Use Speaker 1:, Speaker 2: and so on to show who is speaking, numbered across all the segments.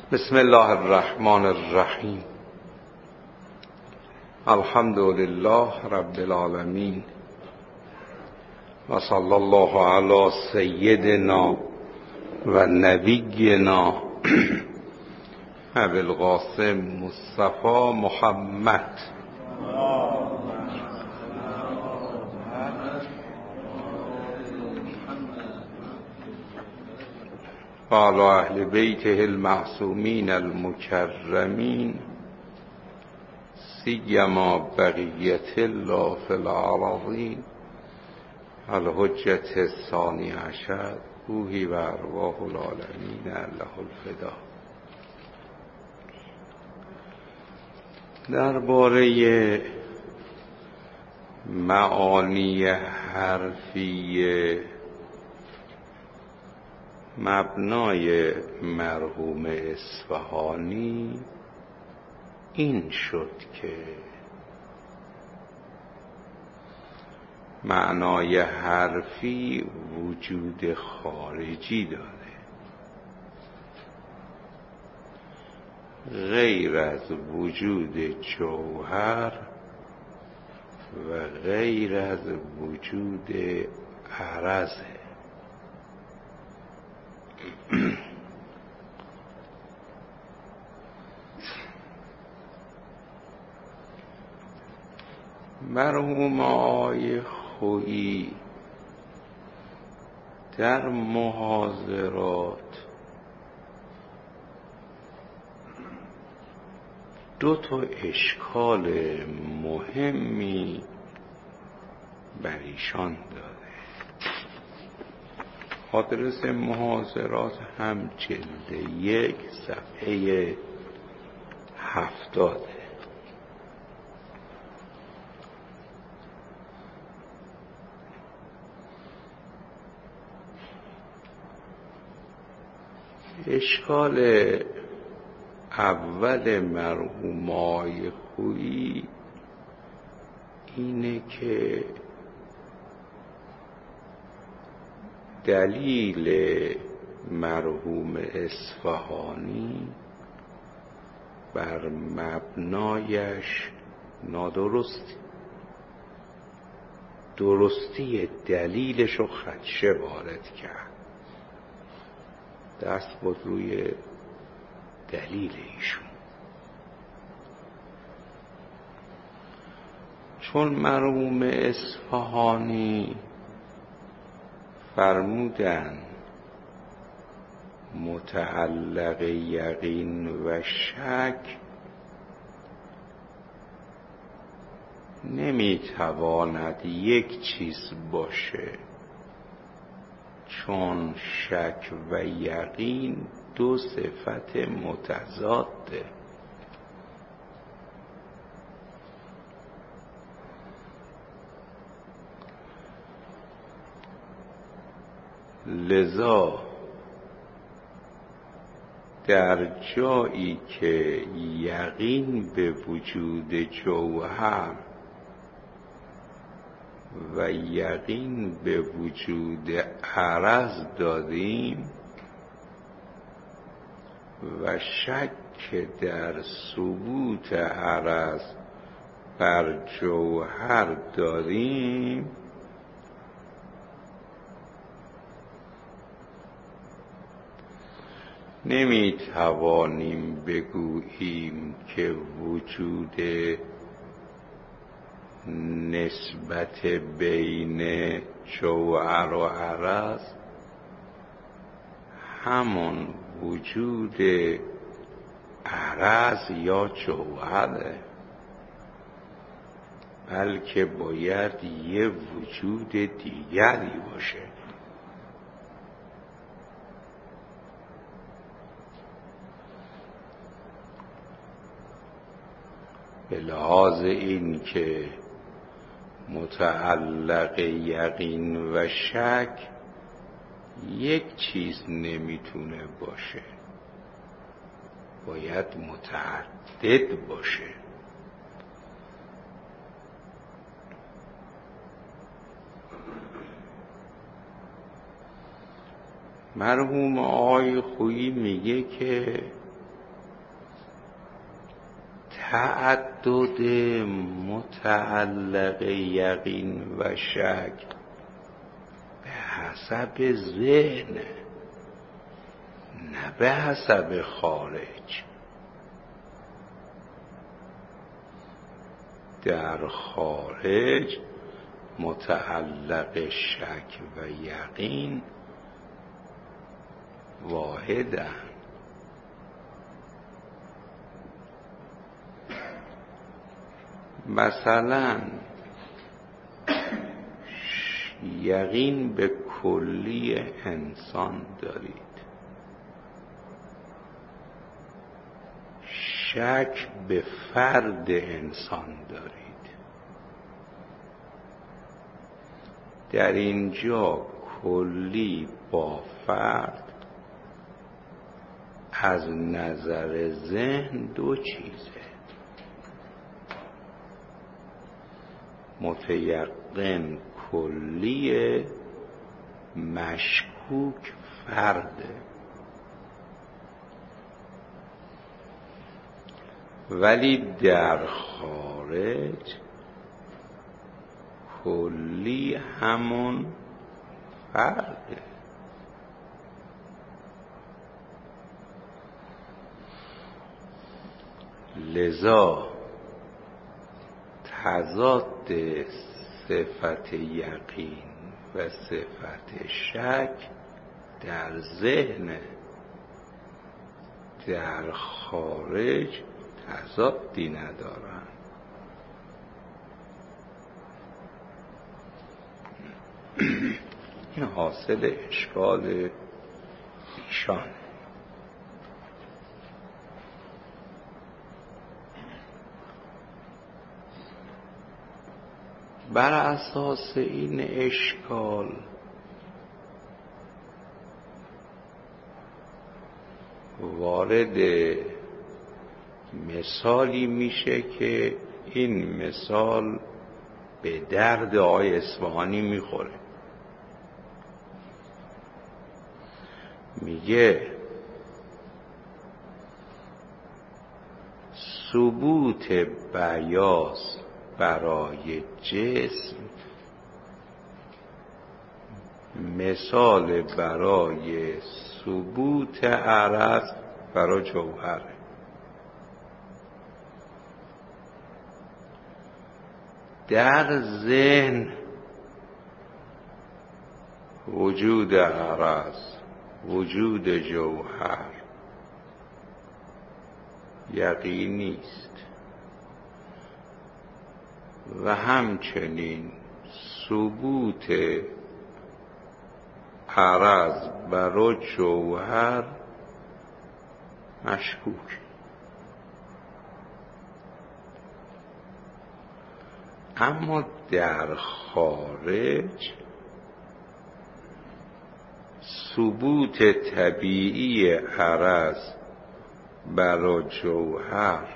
Speaker 1: بسم الله الرحمن الرحیم. الحمد لله رب العالمین و صلی الله علی سیدنا و نبینا ابی القاسم مصطفی محمد و علی اهل بیته المعصومین المکرمین سیما بقیت الله فی الارضین الحجة الثانی عشر روحی و ارواح العالمین له الفدا. درباره معانی حرفی مبنای مرحوم اصفهانی این شد که معنای حرفی وجود خارجی داره، غیر از وجود جوهر و غیر از وجود عرضه. مرحوم آقای خویی در محاضرات دو تا اشکال مهمی بر ایشان داره. آدرس محاضرات هم جلد 1 صفحه 70. اشکال اول مرحوم آقای خویی اینه که دلیل مرحوم اصفهانی بر مبنایش نادرستی، درستی دلیلش رو خدشه وارد کرد. دست بود روی دلیل ایشون، چون مرحوم اصفهانی فرمودن متعلق یقین و شک نمیتواند یک چیز باشه، چون شک و یقین دو صفت متضاده. لذا در جایی که یقین به وجود جوهر و یقین به وجود عرض دادیم و شک در ثبوت عرض بر جوهر دادیم، نمی توانیم بگوییم که وجود نسبت بین جوهر و عرض همون وجود عرض یا جوهره، بلکه باید یه وجود دیگری باشه. به لحاظ این که متعلق یقین و شک یک چیز نمیتونه باشه، باید متعدد باشه. مرحوم آقای خویی میگه که تعدد متعلق یقین و شک به حسب ذهن، نه به حسب خارج. در خارج متعلق شک و یقین واحدند. مثلا یقین به کلی انسان دارید، شک به فرد انسان دارید. در اینجا کلی با فرد از نظر ذهن دو چیزه. متیقن کلیه، مشکوک فرده. ولی در خارج کلی همون فرده. لذا تضاد صفت یقین و صفت شک در ذهن، در خارج تضادی ندارن. این حاصل اشکال ایشان. بر اساس این اشکال وارد مثالی میشه که این مثال به درد آقای اصفهانی میخوره. میگه ثبوت بیاض برای جسم مثال برای ثبوت عرض برای جوهر. در ذهن وجود عرض، وجود جوهر یقینی است و همچنین ثبوت عرض برای جوهر مشکوک. اما در خارج ثبوت طبیعی عرض برای جوهر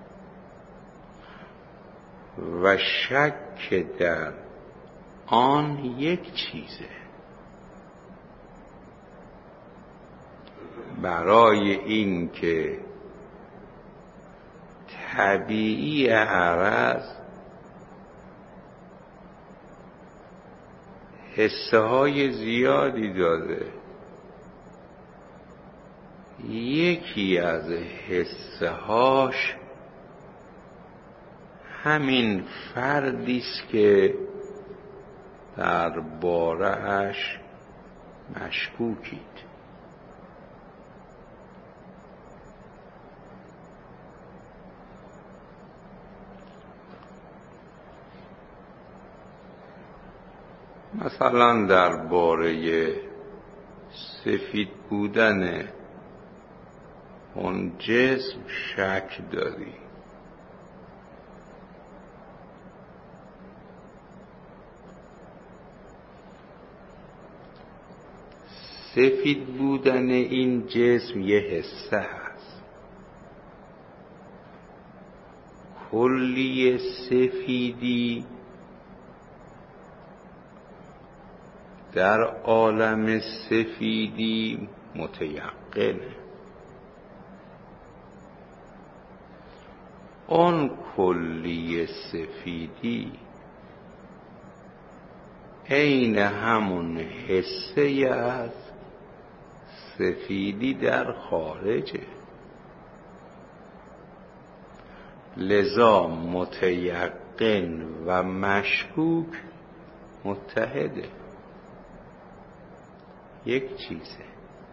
Speaker 1: و شک در آن یک چیزه. برای این که طبیعی عرض حسه های زیادی داده، یکی از حسه هاش همین فردیست که در باره‌اش مشکوکید. مثلا درباره سفید بودن اون جسم شک داری. سفید بودن این جسم یه حسه هست. کلی سفیدی در عالم سفیدی متیقنه. اون کلی سفیدی عین همون حسه از سفیدی در خارجه، لذا متیقن و مشکوک متحده، یک چیزه.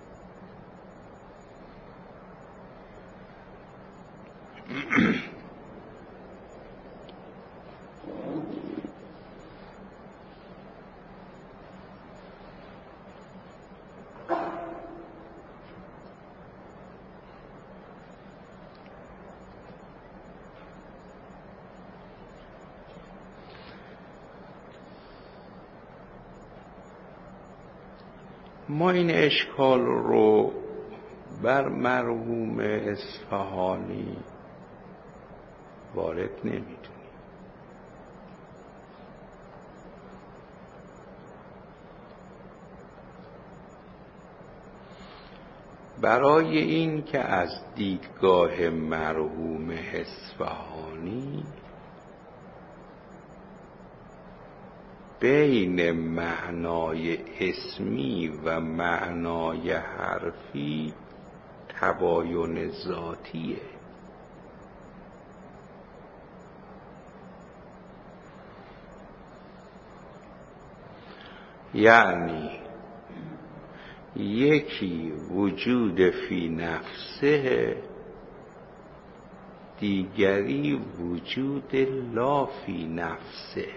Speaker 1: ما این اشکال رو بر مرحوم اصفهانی وارد نمیدونیم. برای این که از دیدگاه مرحوم اصفهانی بین معنای اسمی و معنای حرفی تباین ذاتیه. یعنی یکی وجود فی نفسه، دیگری وجود لا فی نفسه.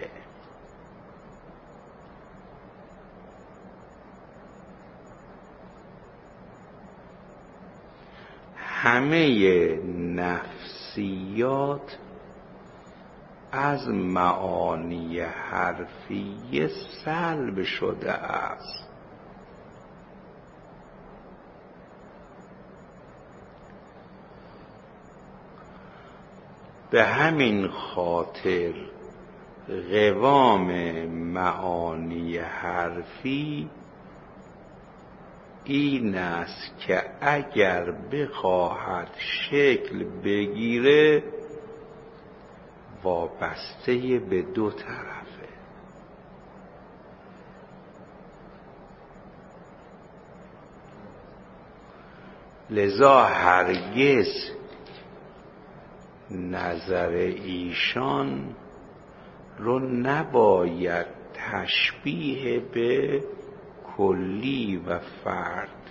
Speaker 1: همه نفسیات از معانی حرفی سلب شده است. به همین خاطر قوام معانی حرفی این است که اگر بخواهد شکل بگیره وابسته به دو طرفه. لذا هرگز نظر ایشان رو نباید تشبیه به کلی و فرد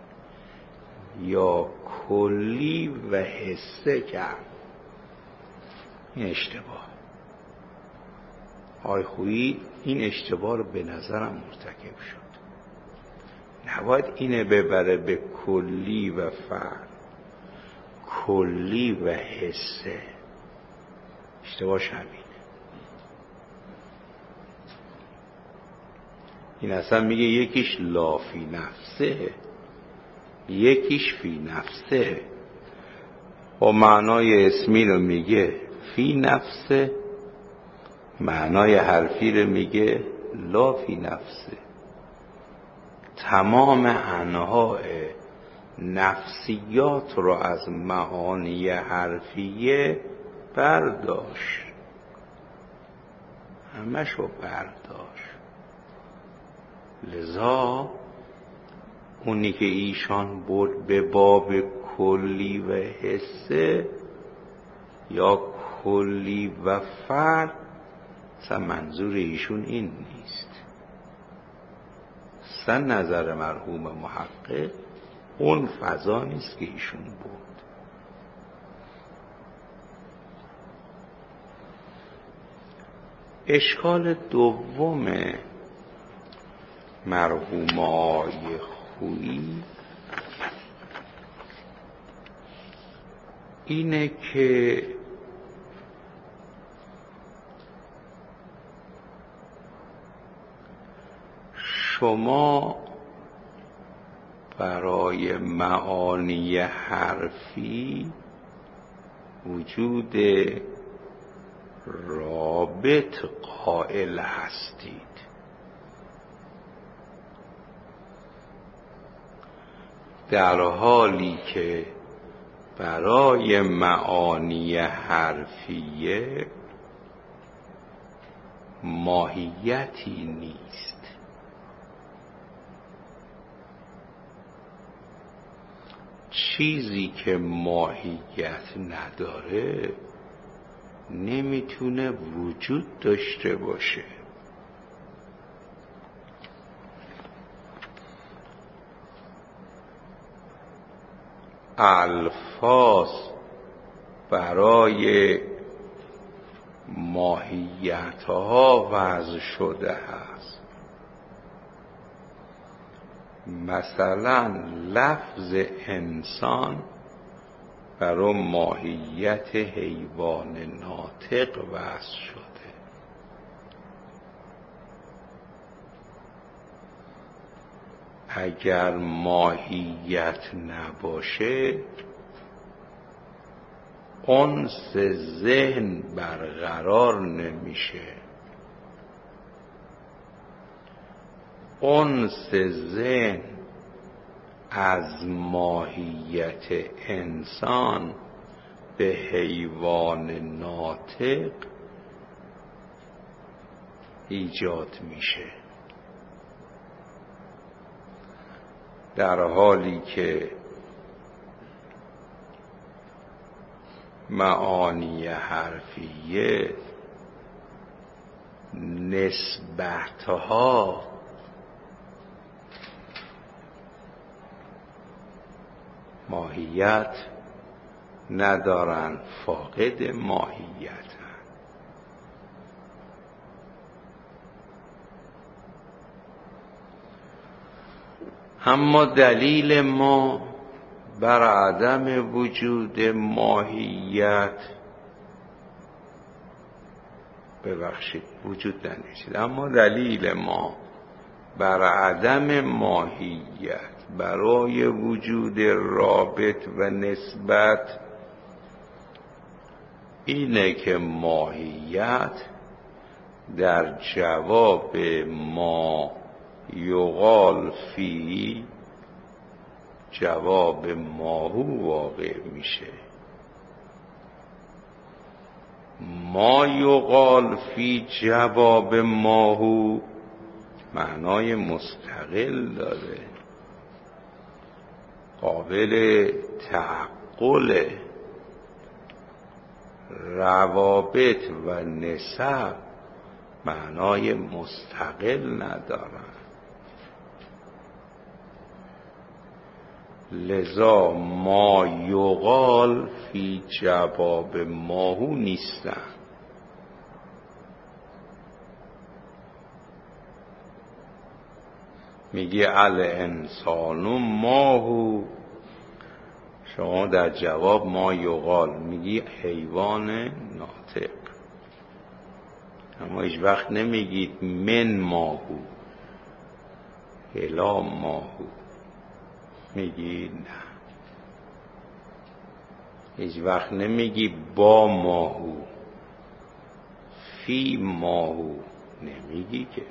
Speaker 1: یا کلی و حسه کرد. این اشتباه. آقای خویی این اشتباه رو به نظرم مرتکب شد. نباید اینه ببره به کلی و فرد، کلی و حسه. اشتباهش همینه. این اصلا میگه یکیش لا فی نفسه، یکیش فی نفسه. و معنای اسمی رو میگه فی نفسه، معنای حرفی رو میگه لا فی نفسه. تمام انواع نفسیات رو از معانی حرفیه برداشت، همش رو برداشت. لذا اونی که ایشان برد به باب کلی و حسه یا کلی و فرد، اصلا منظور ایشون این نیست. اصلا نظر مرحوم محقق اون فضا نیست که ایشون برد. اشکال دوم مرحوم آقای خویی اینه که شما برای معانی حرفی وجود رابط قائل هستید. در حالی که برای معانی حرفیه ماهیتی نیست. چیزی که ماهیت نداره نمیتونه وجود داشته باشه. الفاظ برای ماهیتها وضع شده است. مثلا لفظ انسان برای ماهیت حیوان ناطق وضع شده. اگر ماهیت نباشه انس ذهن برقرار نمیشه. انس ذهن از ماهیت انسان به حیوان ناطق ایجاد میشه، در حالی که معانی حرفیه نسبتها ماهیت ندارن، فاقد ماهیت. اما دلیل ما بر عدم وجود ماهیت، وجود نمیشه، اما دلیل ما بر عدم ماهیت برای وجود رابط و نسبت اینه که ماهیت در جواب ما یقال فی جواب ماهو واقع میشه. ما یقال فی جواب ماهو معنای مستقل داره، قابل تعقل. روابط و نسب معنای مستقل ندارن. لذا ما یقال فی جواب ماهو نیستن. میگه الانسان ماهو، شما در جواب ما یقال میگی حیوان ناطق، اما هیچ وقت نمیگید من ماهو الا ماهو، میگی نه. هیچ وقت نمیگی با ماهو فی ماهو، نمیگی که.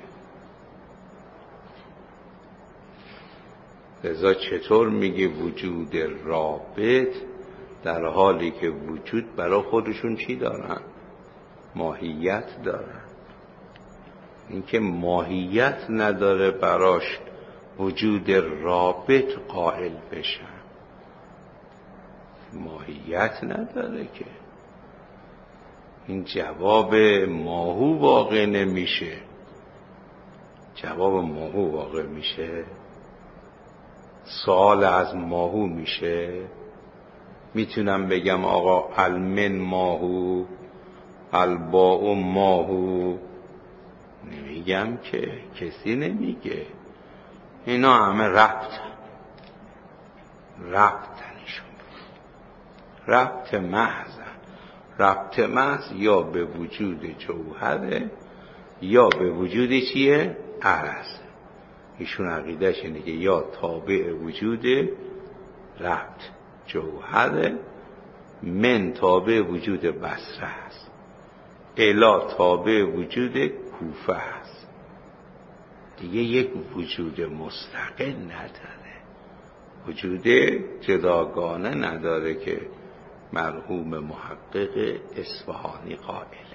Speaker 1: لذا چطور میگی وجود رابط در حالی که وجود برای خودشون چی دارن؟ ماهیت دارن. اینکه ماهیت نداره براش وجود رابط قائل بشن. ماهیت نداره که این جواب ماهو واقع نمیشه. جواب ماهو واقع میشه، سوال از ماهو میشه. میتونم بگم آقا المن ماهو الباء ماهو؟ نمیگم که، کسی نمیگه. اینا همه ربطنشون ربط محض. ربط محض یا به وجود جوهره یا به وجود چیه؟ عرض. ایشون عقیدهش اینه که یا تابع وجود ربط جوهره، من تابع وجود بصره است، الا تابع وجود کوفه است. دیگه یک وجود مستقل نداره، وجود جداگانه نداره که مرحوم محقق اصفهانی قائله.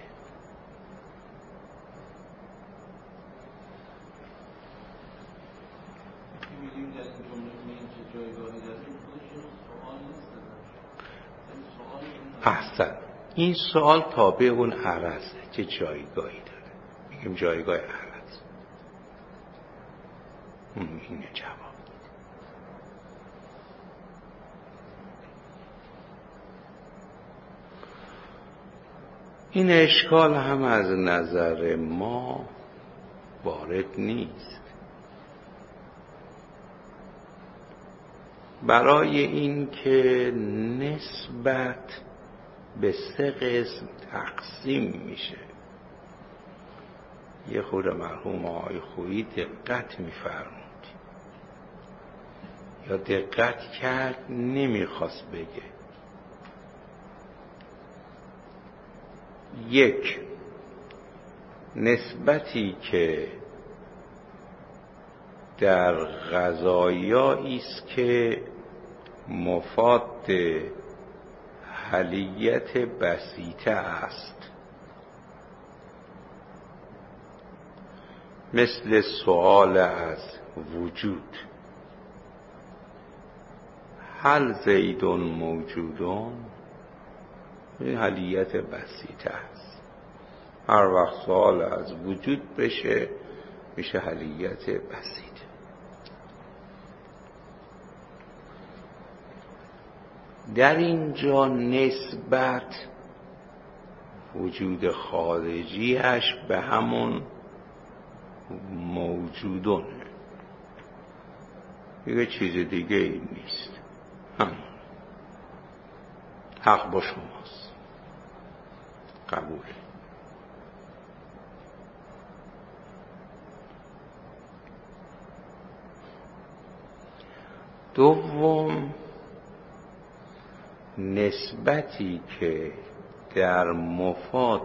Speaker 1: احسن، این سوال تابع اون عرضه که جایگاهی داره، میگیم جایگاه عرض. اینه جواب. این اشکال هم از نظر ما وارد نیست. برای این که نسبت به 3 قسم تقسیم میشه. یه خود مرحوم آقای خویی دقت میفرمود یا دقت کرد نمیخواست بگه. 1 نسبتی که در غذایایی است که مفاد حلیت بسیطه است، مثل سؤال از وجود، هل زیدون موجودون، این حلیت بسیطه است. هر وقت سؤال از وجود بشه میشه حلیت بسیطه. در اینجا نسبت وجود خارجیش به همون موجودونه، یه چیز دیگه این نیست، همون. حق با شماست، قبول. دوم نسبتی که در مفاد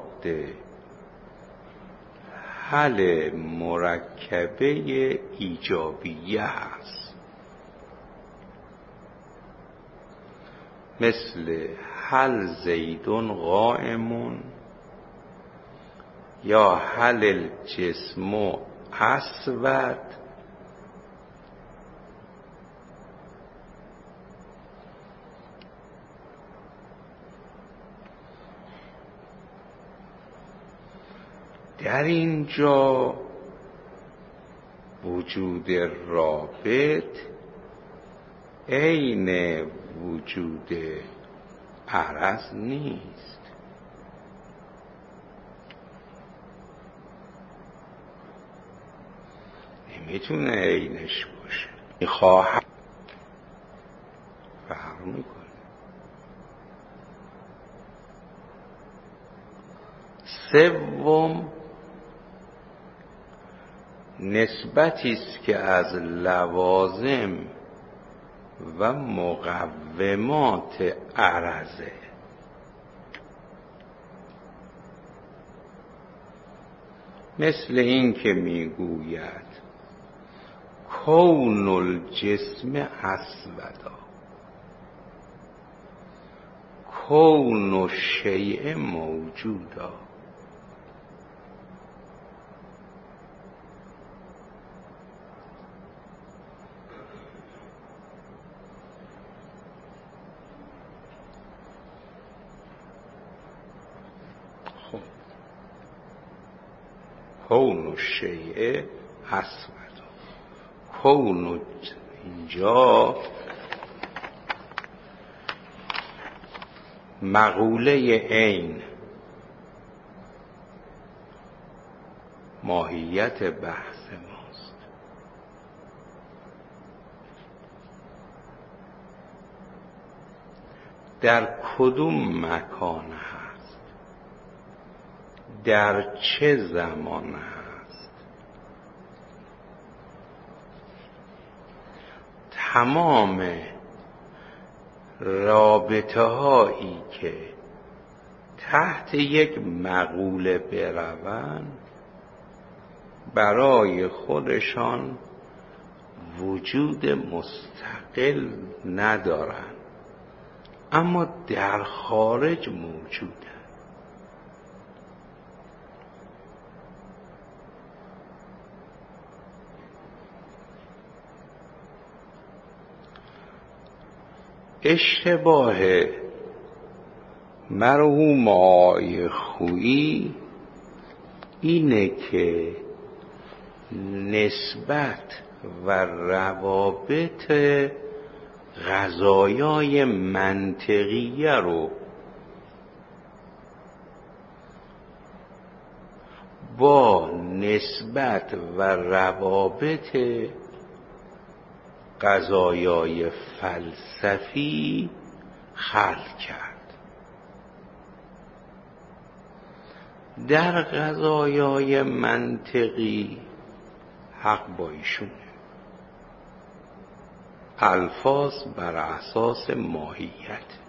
Speaker 1: حل مرکبه ایجابیه است، مثل هل زیدون قائمون یا هل الجسم اسود، در اینجا وجود رابط عین وجود عرض نیست. نمیتونه عینش باشه، میخواهد فرق میکنه. سوم نسبتی است که از لوازم و مقومات عرضه، مثل این که میگوید کون الجسم اسودا، کون الشیء موجودا. کون الشیء اسود، کون اینجا مقوله عین، ماهیت بحث ماست. در کدوم مکان هست، در چه زمان هست، تمام رابطه هایی که تحت یک مقوله بروند برای خودشان وجود مستقل ندارند، اما در خارج موجوده. اشتباه مرحوم آقای خویی اینه که نسبت و روابط قضایای منطقیه رو با نسبت و روابط قضایای فلسفی خلق کرد. در قضایای منطقی حق با ایشونه، الفاظ بر اساس ماهیت.